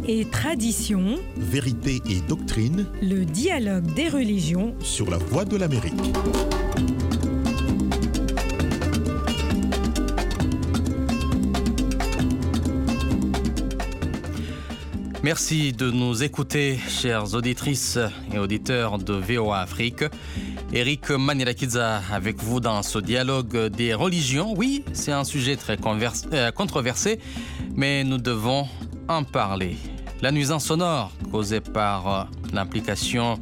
et tradition, vérité et doctrine, le dialogue des religions sur la Voix de l'Amérique. Merci de nous écouter, chères auditrices et auditeurs de VOA Afrique. Eric Manilakiza avec vous dans ce dialogue des religions. Oui, c'est un sujet très controversé, mais nous devons en parler. La nuisance sonore causée par l'amplification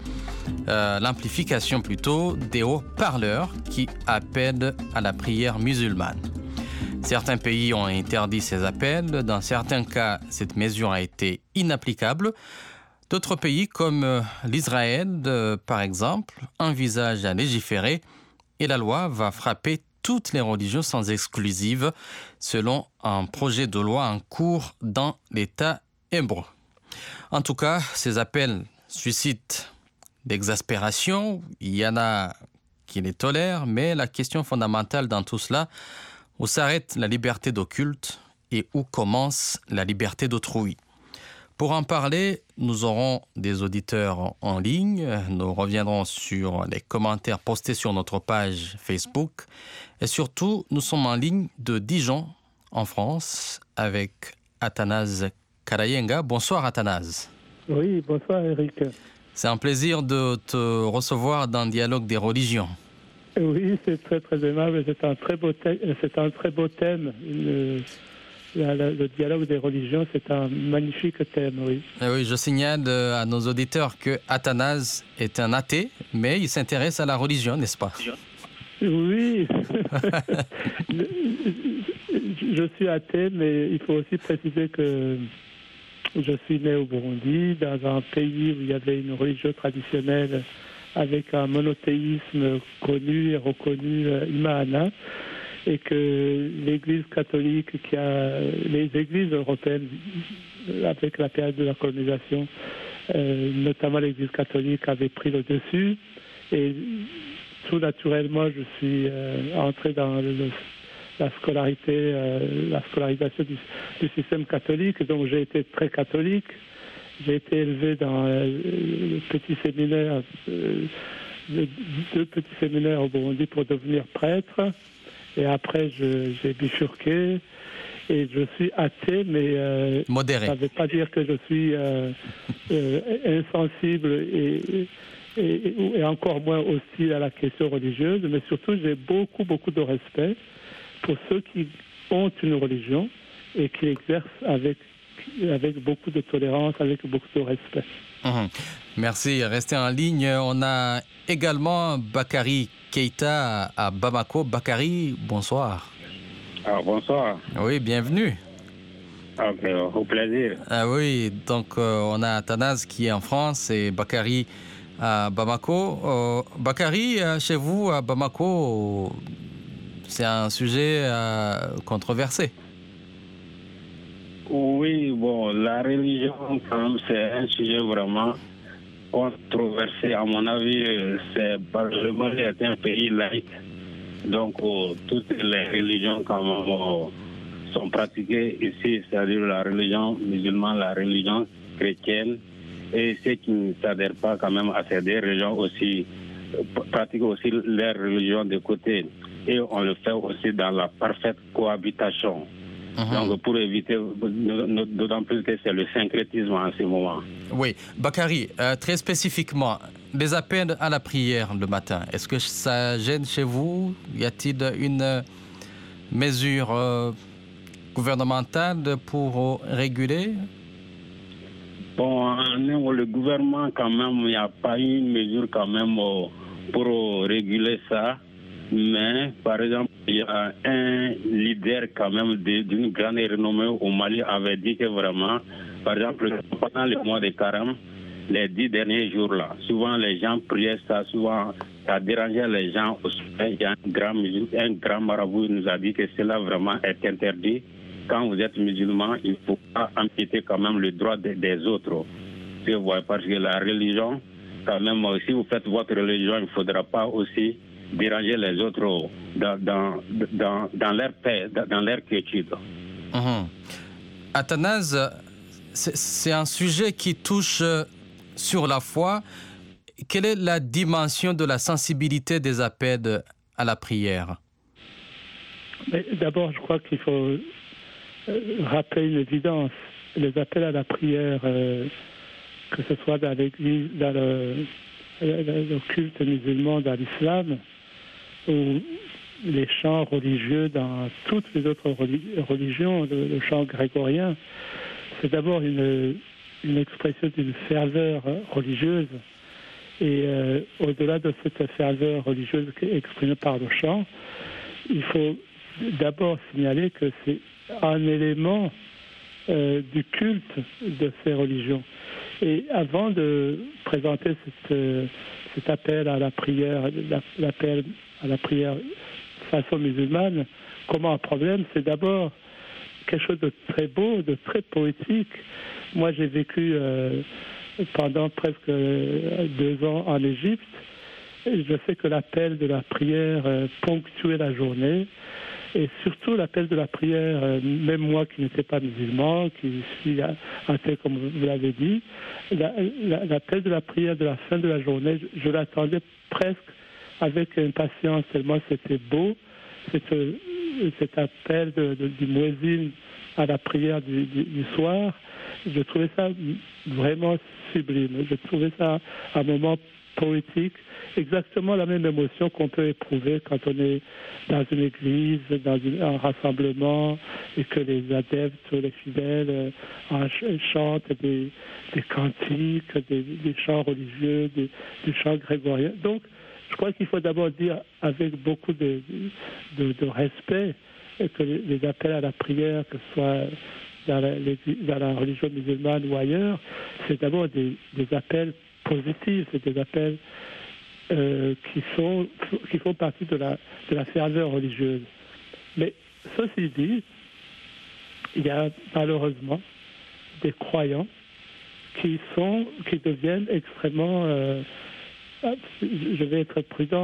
des haut-parleurs qui appellent à la prière musulmane. Certains pays ont interdit ces appels. Dans certains cas, cette mesure a été inapplicable. D'autres pays, comme l'Israël, par exemple, envisagent à légiférer et la loi va frapper toutes les religions sans exclusive, selon un projet de loi en cours dans l'État hébreu. En tout cas, ces appels suscitent d'exaspération. Il y en a qui les tolèrent, mais la question fondamentale dans tout cela, où s'arrête la liberté de culte et où commence la liberté d'autrui? Pour en parler, nous aurons des auditeurs en ligne. Nous reviendrons sur les commentaires postés sur notre page Facebook. Et surtout, nous sommes en ligne de Dijon, en France, avec Athanase Karayenga. Bonsoir Athanase. Oui, bonsoir Eric. C'est un plaisir de te recevoir dans le dialogue des religions. Oui, c'est très très aimable. C'est un très beau thème. Le dialogue des religions, c'est un magnifique thème, oui. Et oui, je signale à nos auditeurs que Athanase est un athée, mais il s'intéresse à la religion, n'est-ce pas? Oui. Je suis athée, mais il faut aussi préciser que je suis né au Burundi, dans un pays où il y avait une religion traditionnelle avec un monothéisme connu et reconnu, Imahana, et que l'Église catholique, les églises européennes, avec la période de la colonisation, notamment l'Église catholique, avait pris le dessus. Et tout naturellement, je suis entré dans la scolarisation du système catholique. Donc j'ai été très catholique. J'ai été élevé dans le petit séminaire, deux petits séminaires au Burundi pour devenir prêtre. Et après, j'ai bifurqué et je suis athée, mais modéré. Ça ne veut pas dire que je suis insensible et encore moins hostile à la question religieuse, mais surtout, j'ai beaucoup de respect pour ceux qui ont une religion et qui l'exercent avec beaucoup de tolérance, avec beaucoup de respect. Merci. Restez en ligne. On a également Bakary Keïta à Bamako. Bakary, bonsoir. Bonsoir. Oui, bienvenue. Au plaisir. Oui, donc on a Athanase qui est en France et Bakary à Bamako. Bakary, chez vous à Bamako, c'est un sujet controversé. Oui, la religion, c'est un sujet vraiment controversé. À mon avis, c'est parce que le Mali est un pays laïque. Donc, toutes les religions sont pratiquées ici, c'est-à-dire la religion musulmane, la religion chrétienne, et ceux qui ne s'adhèrent pas quand même à ces deux religions aussi, pratiquent aussi leur religion de côté. Et on le fait aussi dans la parfaite cohabitation. Donc, pour éviter, d'autant plus que c'est le syncrétisme en ce moment. Oui. Bakary, très spécifiquement, les appels à la prière le matin, est-ce que ça gêne chez vous? Y a-t-il une mesure gouvernementale pour réguler? Le gouvernement, quand même, il n'y a pas une mesure quand même pour réguler ça. Mais, par exemple, il y a un leader quand même d'une grande renommée au Mali avait dit que vraiment, par exemple, pendant le mois de Carême, les 10 derniers jours là, souvent les gens priaient ça, souvent ça dérangeait les gens au sommet. Il y a un grand marabout qui nous a dit que cela vraiment est interdit. Quand vous êtes musulman, il ne faut pas empiéter quand même le droit des autres. Parce que la religion, quand même, si vous faites votre religion, il ne faudra pas aussi déranger les autres dans leur paix, dans leur quiétude. Athanase, c'est un sujet qui touche sur la foi. Quelle est la dimension de la sensibilité des appels à la prière? Mais d'abord, je crois qu'il faut rappeler une évidence. Les appels à la prière, que ce soit dans l'Église, dans le culte musulman, dans l'islam, ou les chants religieux dans toutes les autres religions, le chant grégorien, c'est d'abord une expression d'une ferveur religieuse. Et au-delà de cette ferveur religieuse exprimée par le chant, il faut d'abord signaler que c'est un élément du culte de ces religions. Et avant de présenter cet appel à la prière, l'appel à la prière façon musulmane, comme un problème, c'est d'abord quelque chose de très beau, de très poétique. Moi, j'ai vécu pendant presque 2 ans en Égypte. Et je sais que l'appel de la prière ponctuait la journée. Et surtout l'appel de la prière, même moi qui n'étais pas musulman, qui suis athée comme vous l'avez dit, l'appel de la prière de la fin de la journée, je l'attendais presque avec impatience, tellement c'était beau, cet appel du muezzin à la prière du soir. Je trouvais ça vraiment sublime. Je trouvais ça un moment poétique, exactement la même émotion qu'on peut éprouver quand on est dans une église, dans un rassemblement, et que les adeptes, les fidèles chantent des cantiques, des chants religieux, des chants grégoriens. Donc, je crois qu'il faut d'abord dire avec beaucoup de respect que les appels à la prière, que ce soit dans la religion musulmane ou ailleurs, c'est d'abord des appels positifs, c'est des appels qui font partie de la ferveur religieuse. Mais ceci dit, il y a malheureusement des croyants qui deviennent extrêmement, je vais être prudent,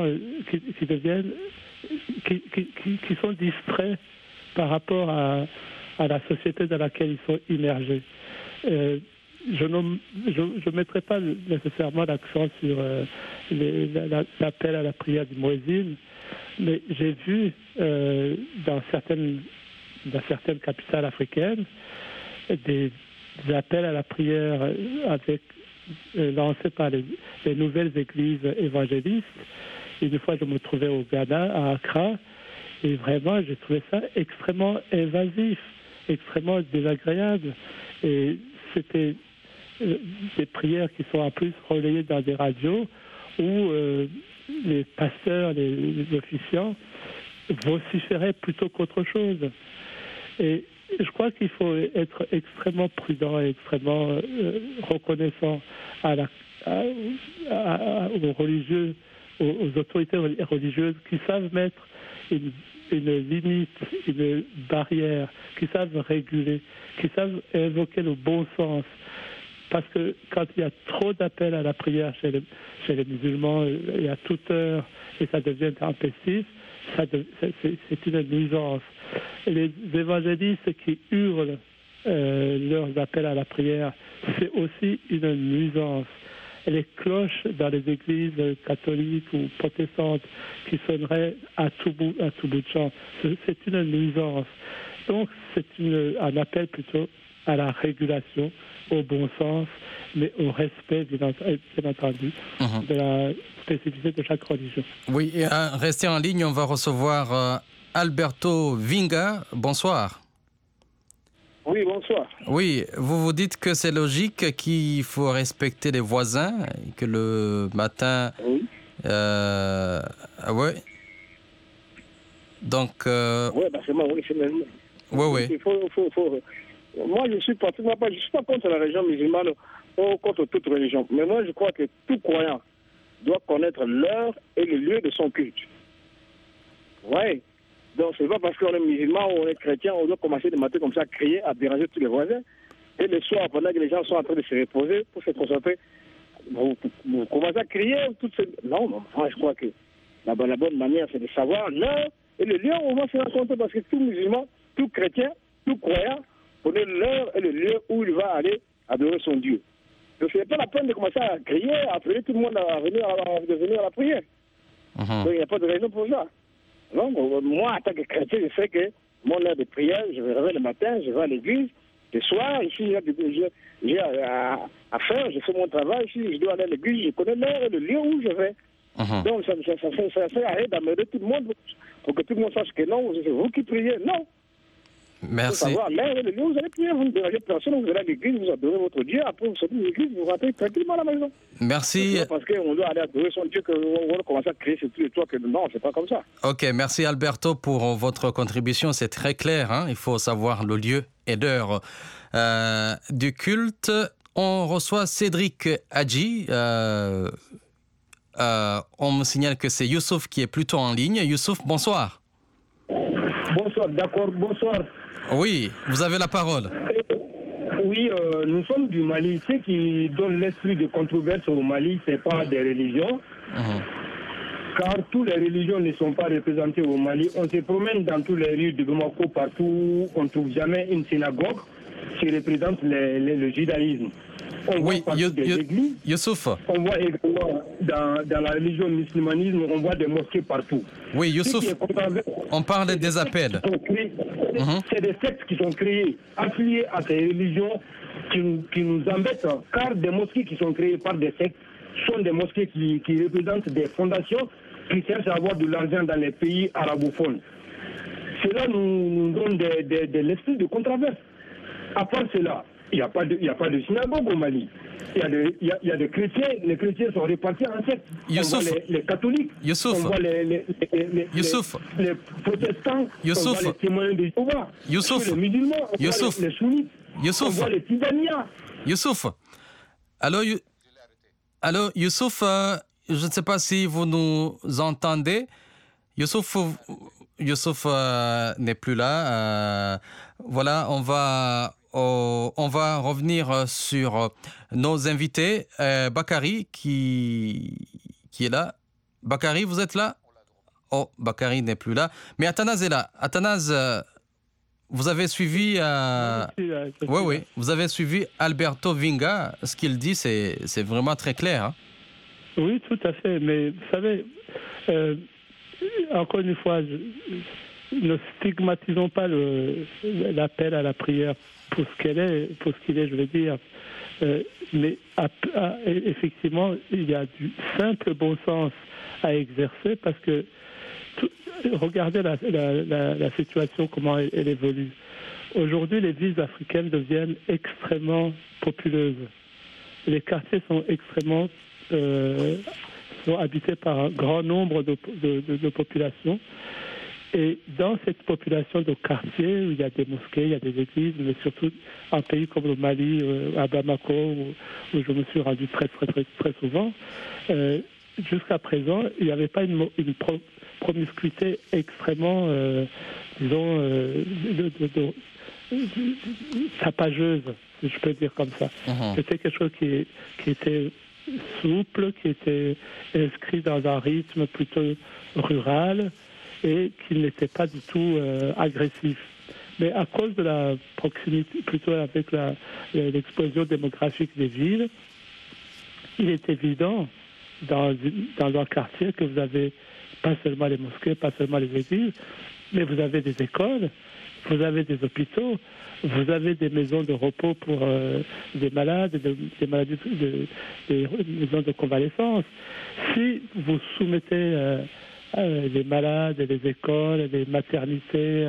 qui sont distraits par rapport à la société dans laquelle ils sont immergés. Je ne mettrai pas nécessairement l'accent sur l'appel à la prière du muezzin, mais j'ai vu dans certaines capitales africaines des appels à la prière lancés par les nouvelles églises évangélistes. Une fois, je me trouvais au Ghana, à Accra, et vraiment, j'ai trouvé ça extrêmement invasif, extrêmement désagréable. Et c'était des prières qui sont en plus relayées dans des radios où les pasteurs, les officiants vociféraient plutôt qu'autre chose. Et je crois qu'il faut être extrêmement prudent et extrêmement reconnaissant aux religieux, aux autorités religieuses qui savent mettre une limite, une barrière, qui savent réguler, qui savent invoquer le bon sens. Parce que quand il y a trop d'appels à la prière chez les musulmans, il y a toute heure et ça devient intempestif, c'est une nuisance. Et les évangélistes qui hurlent leurs appels à la prière, c'est aussi une nuisance. Et les cloches dans les églises catholiques ou protestantes qui sonneraient à tout bout de champ, c'est une nuisance. Donc c'est un appel plutôt à la régulation, au bon sens, mais au respect, bien entendu, de la spécificité de chaque religion. Oui, et restez en ligne, on va recevoir Alberto Vinga. Bonsoir. Oui, bonsoir. Oui, vous dites que c'est logique qu'il faut respecter les voisins, que le matin... Oui. Ouais. Donc... Oui, c'est moi, oui, c'est même... Oui. Il faut... Moi, je ne suis pas contre la religion musulmane ou contre toute religion. Mais moi, je crois que tout croyant doit connaître l'heure et le lieu de son culte. Oui. Donc, ce n'est pas parce qu'on est musulman ou on est chrétien, on doit commencer de matin comme ça à crier, à déranger tous les voisins. Et le soir, pendant que les gens sont en train de se reposer, pour se concentrer, vous commencez à crier. Non, moi, je crois que la bonne manière, c'est de savoir l'heure et le lieu où on va se rencontrer. Parce que tout musulman, tout chrétien, tout croyant, pour donner l'heure et le lieu où il va aller adorer son Dieu. Donc ce n'est pas la peine de commencer à crier, à appeler tout le monde à venir à la prière. Donc il n'y a pas de raison pour ça. Donc moi, en tant que chrétien, je sais que mon heure de prière, je me réveille le matin, je vais à l'église. Le soir, ici, j'ai à faire, je fais mon travail. Si je dois aller à l'église, je connais l'heure et le lieu où je vais. Donc ça sert à rien d'amener tout le monde pour que tout le monde sache que non, c'est vous qui priez. Non. Merci. Il faut savoir l'heure et le lieu où vous allez prier. Vous ne dérangez personne, vous allez à l'église, vous adorez votre Dieu. Après, vous sortez de l'église, vous rentrez tranquillement à la maison. Merci. Parce qu'on doit aller adorer son Dieu, qu'on va commencer à crier sur tous les toits. Que non, c'est pas comme ça. Ok, merci Alberto pour votre contribution. C'est très clair. Hein? Il faut savoir le lieu et l'heure du culte. On reçoit Cédric Hadji. On me signale que c'est Youssouf qui est plutôt en ligne. Youssouf, bonsoir. Bonsoir, d'accord, bonsoir. Oui, vous avez la parole. Oui, nous sommes du Mali. Ce qui donne l'esprit de controverse au Mali, ce n'est pas des religions. Car toutes les religions ne sont pas représentées au Mali. On se promène dans tous les rues de Bamako, partout. On ne trouve jamais une synagogue qui représente le judaïsme. On oui, voit des églises. Youssouf. On voit également dans la religion musulmanisme, on voit des mosquées partout. Oui, Youssouf, on parle des appels. C'est des sectes qui sont créées, affiliées à ces religions qui nous embêtent, car des mosquées qui sont créées par des sectes sont des mosquées qui représentent des fondations qui cherchent à avoir de l'argent dans les pays arabophones. Cela nous donne de l'esprit de controverse. À part cela, il n'y a pas de synagogue au Mali. Il y a des chrétiens, les chrétiens sont répartis en sectes. Youssouf, on voit les catholiques, Youssouf, on voit les protestants, Youssouf, on voit les témoins de Jéhovah, Youssouf, les musulmans, on voit les sunnites, Youssouf, on voit les Tijanias. Youssouf, allô Youssouf, je ne sais pas si vous nous entendez. Youssouf n'est plus là. Voilà, on va revenir sur nos invités. Bakary qui est là. Bakary, vous êtes là? Oh, Bakary n'est plus là. Mais Athanase est là. Athanase, vous avez suivi... Oui, vous avez suivi Alberto Vinga. Ce qu'il dit, c'est vraiment très clair. Hein? Oui, tout à fait. Mais vous savez, encore une fois, ne stigmatisons pas l'appel à la prière pour ce qu'il est, je veux dire. Mais effectivement, il y a du simple bon sens à exercer parce que regardez la situation, comment elle évolue. Aujourd'hui, les villes africaines deviennent extrêmement populeuses. Les quartiers sont extrêmement sont habités par un grand nombre de populations. Et dans cette population de quartiers où il y a des mosquées, il y a des églises, mais surtout un pays comme le Mali, à Bamako, où je me suis rendu très souvent, jusqu'à présent, il n'y avait pas une promiscuité extrêmement, tapageuse, si je peux dire comme ça. C'était quelque chose qui était souple, qui était inscrit dans un rythme plutôt rural et qui n'était pas du tout agressif. Mais à cause de la proximité, plutôt avec l'explosion démographique des villes, il est évident dans un quartier que vous avez pas seulement les mosquées, pas seulement les églises, mais vous avez des écoles, vous avez des hôpitaux, vous avez des maisons de repos pour des malades, des maladies, des maisons de convalescence. Si vous soumettez les malades, les écoles, les maternités,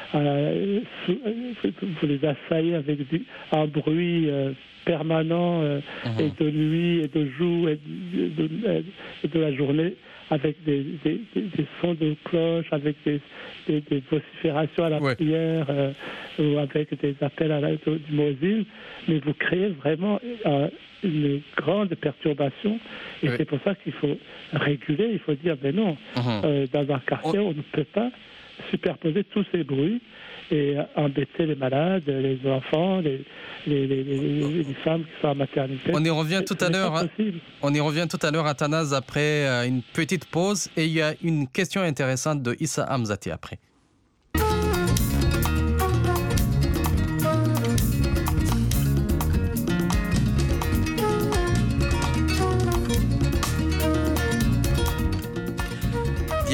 vous les assaillez avec un bruit permanent et de nuit et de jour et de la journée, avec des sons de cloche, avec des vociférations à la prière, ou avec des appels à l'aide du Moïse, mais vous créez vraiment une grande perturbation, et c'est pour ça qu'il faut réguler, il faut dire, mais non, dans un quartier, on ne peut pas superposer tous ces bruits et embêter les malades, les enfants, les femmes qui sont en maternité. On y revient tout à l'heure, Athanase, après une petite pause, et il y a une question intéressante de Issa Hamzati après.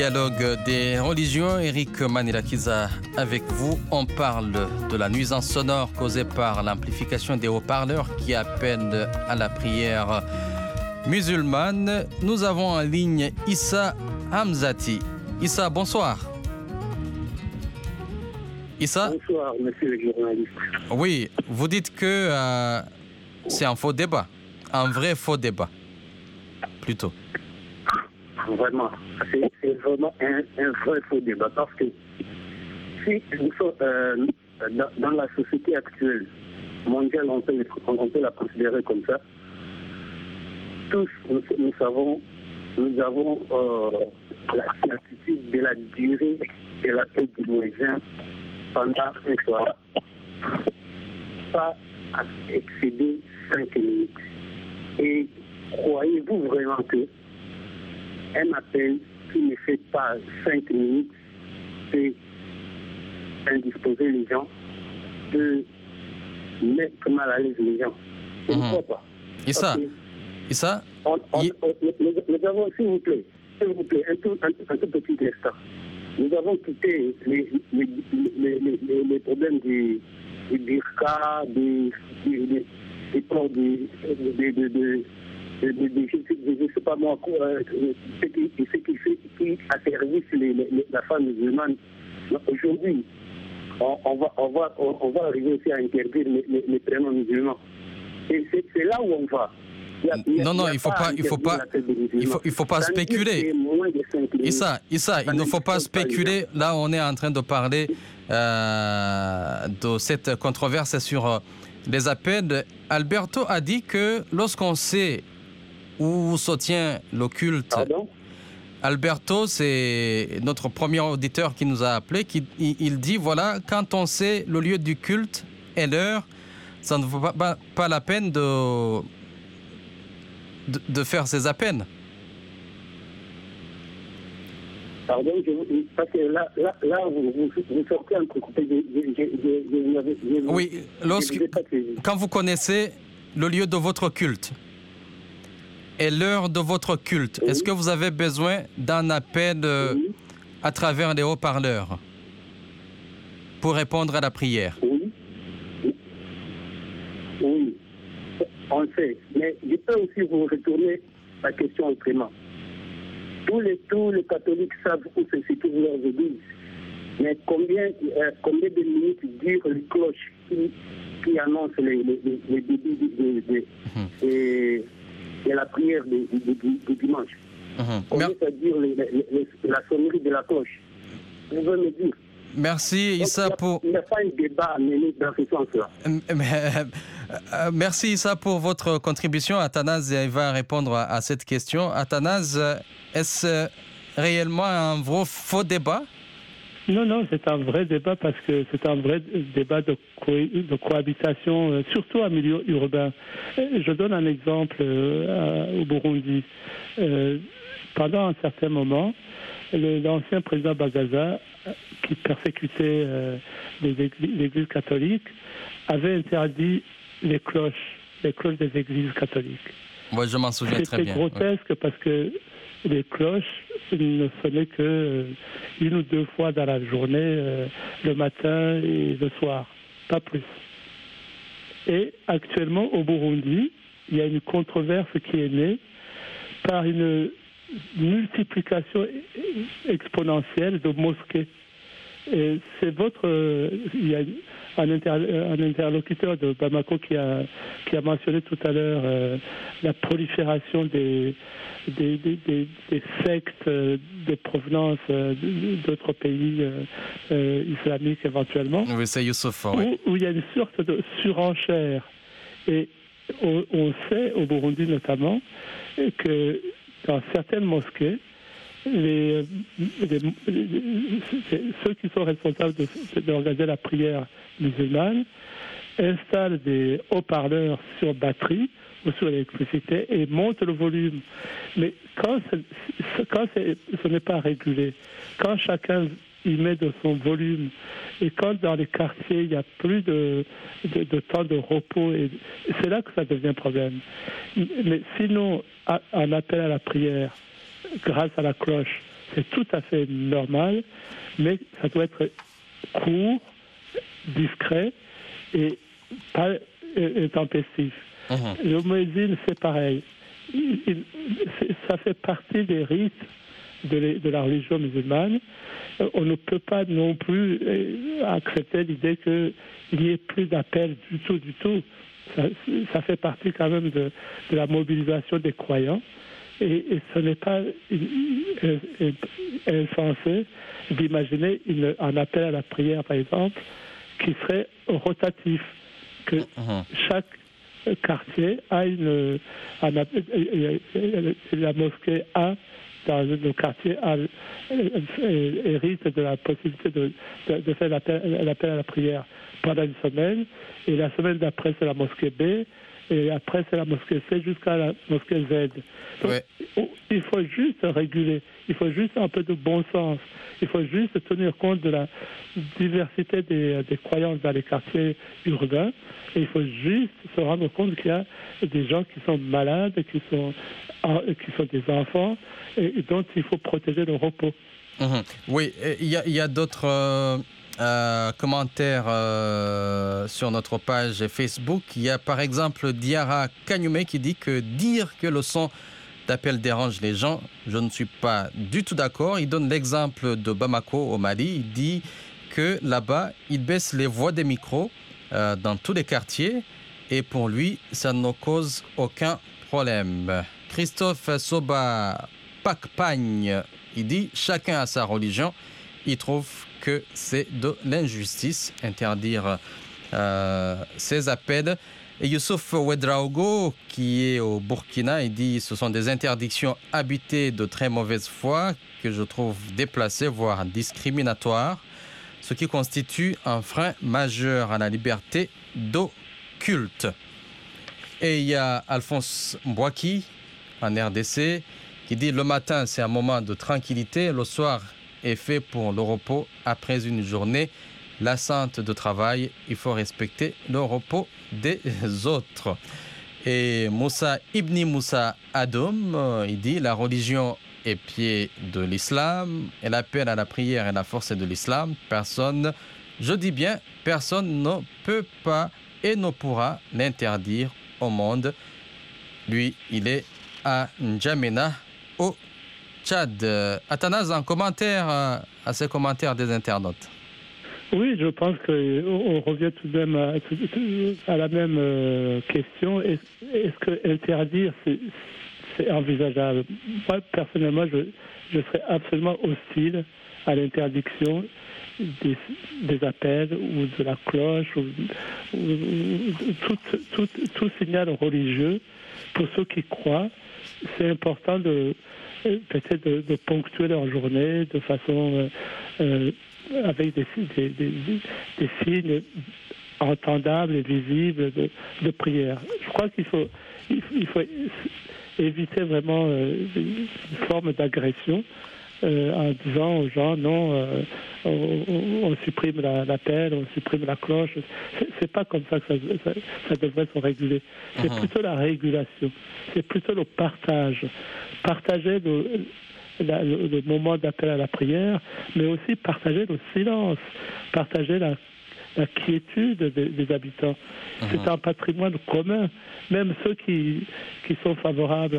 Dialogue des religions, Eric Manilakiza avec vous. On parle de la nuisance sonore causée par l'amplification des haut-parleurs qui appellent à la prière musulmane. Nous avons en ligne Issa Hamzati. Issa, bonsoir. Issa? Bonsoir, monsieur le journaliste. Oui, vous dites que c'est un faux débat, un vrai faux débat, plutôt. Vraiment, c'est vraiment un vrai faux débat parce que si nous sommes dans la société actuelle mondiale, on peut la considérer comme ça. Tous, nous avons la certitude de la durée de la paix du voisin pendant une soirée. Pas à excéder 5 minutes. Et croyez-vous vraiment que un appel qui ne fait pas 5 minutes peut indisposer les gens, peut mettre mal à l'aise les gens? Je ne crois pas. Issa, nous avons, s'il vous plaît, un tout petit instant. Nous avons quitté les problèmes du burqa, des plans je ne sais pas moi, ce qui asservissent la femme musulmane. Aujourd'hui, on va arriver aussi à interdire les prénoms musulmans. Et c'est là où on va. Non, il faut pas spéculer. Issa, il ne faut pas spéculer. Là, on est en train de parler de cette controverse sur les appels. Alberto a dit que lorsqu'on sait où se tient le culte... Pardon? Alberto, c'est notre premier auditeur qui nous a appelé. Il dit, voilà, quand on sait le lieu du culte et l'heure, ça ne vaut pas la peine de faire ces appels. Pardon, parce que là vous sortez un coup. Oui, quand vous connaissez le lieu de votre culte et l'heure de votre culte, oui, est-ce que vous avez besoin d'un appel à travers les haut-parleurs pour répondre à la prière? Oui, on le sait. Mais je peux aussi vous retourner la question autrement. Tous les catholiques savent où se situent leurs églises. Mais combien de minutes durent les cloches qui annoncent les débuts de la prière du dimanche? Combien ça dure la sonnerie de la cloche? Vous pouvez me dire? Merci Issa pour... Il n'y a pas un débat à mener dans ce sens-là. Merci Issa pour votre contribution. Athanase va répondre à cette question. Athanase, est-ce réellement un vrai faux débat? Non, c'est un vrai débat parce que c'est un vrai débat de cohabitation, surtout en milieu urbain. Je donne un exemple au Burundi. Pendant un certain moment, l'ancien président Bagaza, qui persécutait l'Église catholique, avait interdit les cloches des églises catholiques. Moi, je m'en souviens très bien. C'était grotesque parce que les cloches ne sonnaient que une ou deux fois dans la journée, le matin et le soir, pas plus. Et actuellement, au Burundi, il y a une controverse qui est née par une multiplication exponentielle de mosquées. Et c'est il y a un interlocuteur de Bamako qui a mentionné tout à l'heure la prolifération des sectes de provenance d'autres pays islamiques éventuellement. Oui, c'est Youssouf. Où il y a une sorte de surenchère. Et on sait, au Burundi notamment, que dans certaines mosquées, ceux qui sont responsables d'organiser la prière musulmane installent des haut-parleurs sur batterie ou sur l'électricité et montent le volume. Mais quand ce n'est pas régulé, quand chacun y met de son volume et quand dans les quartiers il n'y a plus de temps de repos, et c'est là que ça devient problème. Mais sinon, un appel à la prière grâce à la cloche c'est tout à fait normal, mais ça doit être court, discret et pas intempestif. Le muezzin, c'est pareil. Ça fait partie des rites de la religion musulmane. On ne peut pas non plus accepter l'idée qu'il n'y ait plus d'appel du tout. Ça fait partie quand même de la mobilisation des croyants. Et ce n'est pas insensé d'imaginer un appel à la prière, par exemple, qui serait rotatif, que chaque quartier a la mosquée A dans le quartier hérite de la possibilité de faire l'appel à la prière pendant une semaine, et la semaine d'après c'est la mosquée B, et après c'est la mosquée C jusqu'à la mosquée Z. Donc, il faut juste réguler, il faut juste un peu de bon sens, il faut juste tenir compte de la diversité des croyances dans les quartiers urbains, et il faut juste se rendre compte qu'il y a des gens qui sont malades, qui sont des enfants, et dont il faut protéger le repos. Oui, il y a d'autres commentaires sur notre page Facebook. Il y a par exemple Diara Kanyume qui dit que dire que le son d'appel dérange les gens, je ne suis pas du tout d'accord. Il donne l'exemple de Bamako au Mali. Il dit que là-bas, il baisse les voix des micros dans tous les quartiers et pour lui, ça ne cause aucun problème. Christophe Soba Pakpagne, il dit chacun a sa religion. Il trouve que c'est de l'injustice interdire ces appels. Et Youssouf Ouedraogo, qui est au Burkina, il dit ce sont des interdictions habitées de très mauvaise foi que je trouve déplacées, voire discriminatoires, ce qui constitue un frein majeur à la liberté d'occulte. Et il y a Alphonse Mbouaki, en RDC, qui dit le matin c'est un moment de tranquillité, le soir est fait pour le repos après une journée lassante de travail. Il faut respecter le repos des autres. Et Moussa Ibni Moussa Adoum, il dit la religion est pied de l'islam et l'appel à la prière est la force de l'islam. Personne, je dis bien, personne ne peut pas et ne pourra l'interdire au monde. Lui, il est à N'Djamena, au Tchad. Athanase, un commentaire à ces commentaires des internautes. Oui, je pense qu'on revient tout de même à la même question. Est-ce que interdire, c'est envisageable? Moi, personnellement, je serais absolument hostile à l'interdiction des appels ou de la cloche ou tout signal religieux. Pour ceux qui croient, c'est important peut-être de ponctuer leur journée de façon avec des signes entendables et visibles de prière. Je crois qu'il faut éviter vraiment une forme d'agression en disant aux gens non, on supprime l'appel, on supprime la cloche. C'est pas comme ça que ça devrait se réguler. C'est plutôt la régulation, c'est plutôt le partage. Partager le moment d'appel à la prière, mais aussi partager le silence, partager la quiétude des habitants. C'est un patrimoine commun. Même ceux qui sont favorables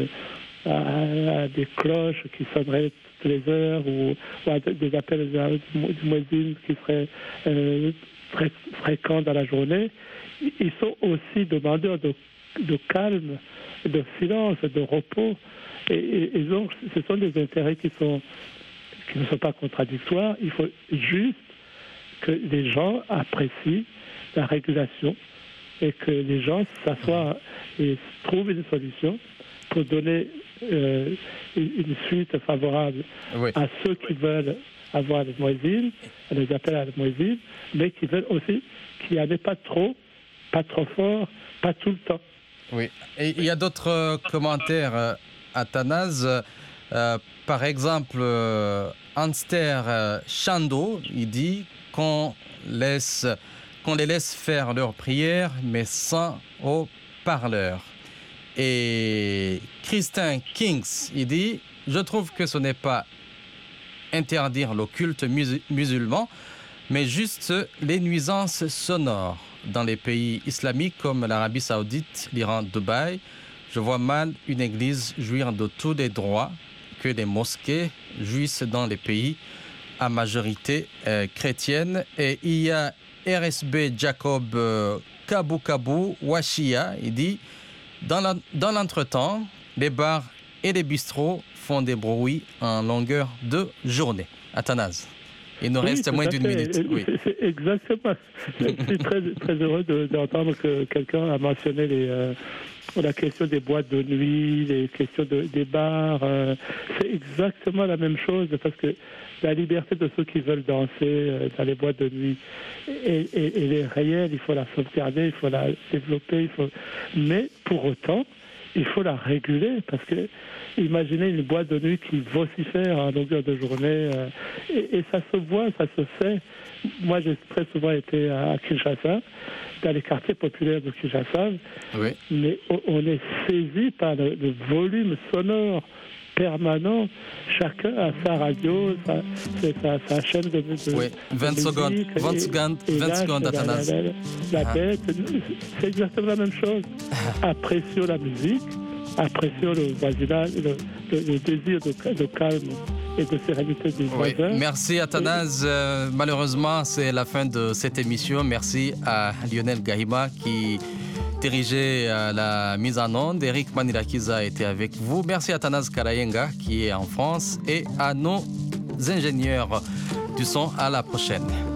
à des cloches qui sonneraient toutes les heures ou à des appels du muezzin qui seraient très fréquents dans la journée, ils sont aussi demandeurs de calme, de silence, de repos. Et donc, ce sont des intérêts qui ne sont pas contradictoires. Il faut juste que les gens apprécient la régulation et que les gens s'assoient et trouvent une solution pour donner une suite favorable à ceux qui veulent avoir des muezzins, les appels à la muezzin, mais qui veulent aussi qu'il n'y en ait pas trop fort, pas tout le temps. Oui, et il y a d'autres commentaires, Athanase. Par exemple, Anster Chando, il dit qu'on les laisse faire leurs prières, mais sans haut-parleur. Et Christin Kings, il dit « Je trouve que ce n'est pas interdire le culte musulman, mais juste les nuisances sonores. Dans les pays islamiques comme l'Arabie Saoudite, l'Iran, Dubaï, je vois mal une église jouir de tous les droits que les mosquées jouissent dans les pays à majorité chrétienne. Et il y a RSB Jacob Kabou Wachia, il dit dans l'entretemps, les bars et les bistrots font des bruits en longueur de journée. Athanase. Il nous reste moins d'une minute. Oui. C'est exactement. Je suis très, très heureux d'entendre que quelqu'un a mentionné la question des boîtes de nuit, les questions des bars. C'est exactement la même chose parce que la liberté de ceux qui veulent danser dans les boîtes de nuit, elle est réelle, il faut la sauvegarder, il faut la développer. Mais pour autant, il faut la réguler parce que imaginez une boîte de nuit qui vocifère à longueur de journée et ça se voit, ça se fait. Moi, j'ai très souvent été à Kinshasa, dans les quartiers populaires de Kinshasa, oui. Mais on est saisi par le volume sonore permanent. Chacun a sa radio, sa chaîne de oui. 20 secondes, 20 secondes, Athanase. La bête, c'est exactement la même chose. Apprécions la musique, apprécions le voisinage, le désir de calme et de sérénité des voisins. Merci Athanase. Malheureusement, c'est la fin de cette émission. Merci à Lionel Gahima qui dirigeait la mise en onde. Eric Manirakiza était avec vous. Merci à Athanase Karayenga qui est en France et à nos ingénieurs du son. À la prochaine.